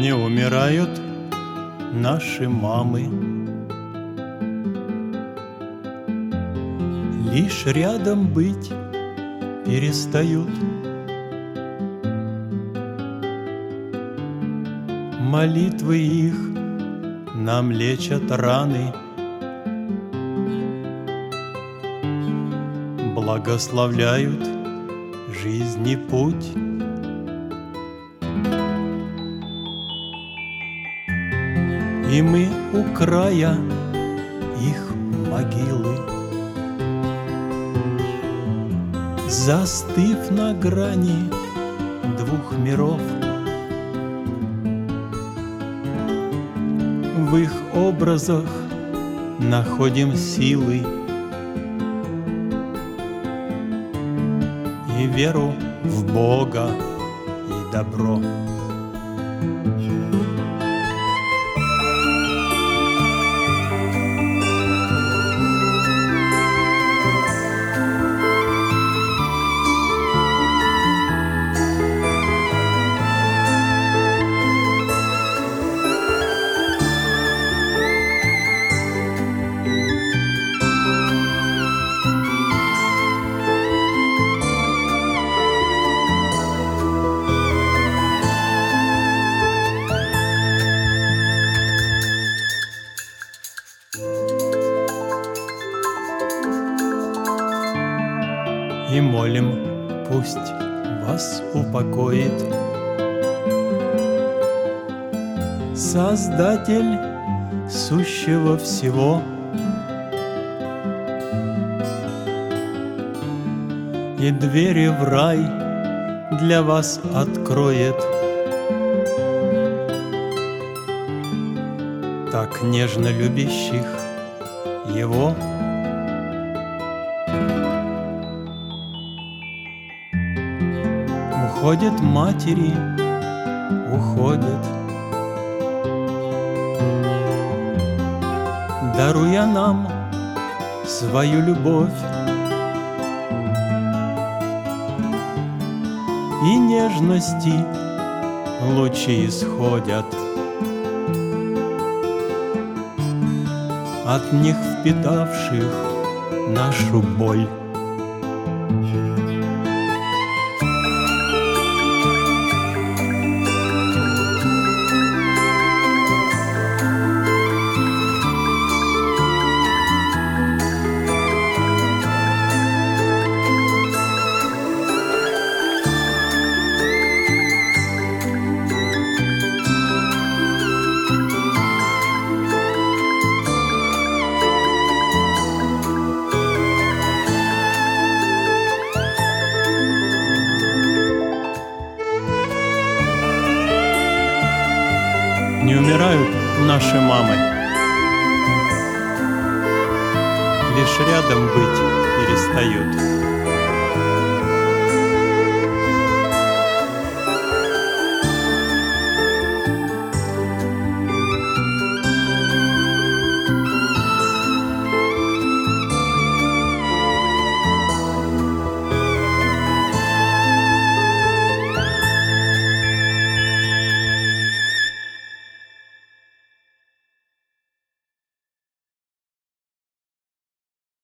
Не умирают наши мамы, лишь рядом быть перестают. Молитвы их нам лечат раны, благословляют жизни путь. И мы у края их могилы, застыв на грани двух миров, в их образах находим силы и веру в Бога и добро. И молим, пусть вас упокоит Создатель сущего всего, и двери в рай для вас откроет, так нежно любящих Его. Уходят матери, уходят, даруя нам свою любовь. И нежности лучи исходят, от них впитавших нашу боль. Не умирают наши мамы, лишь рядом быть перестают.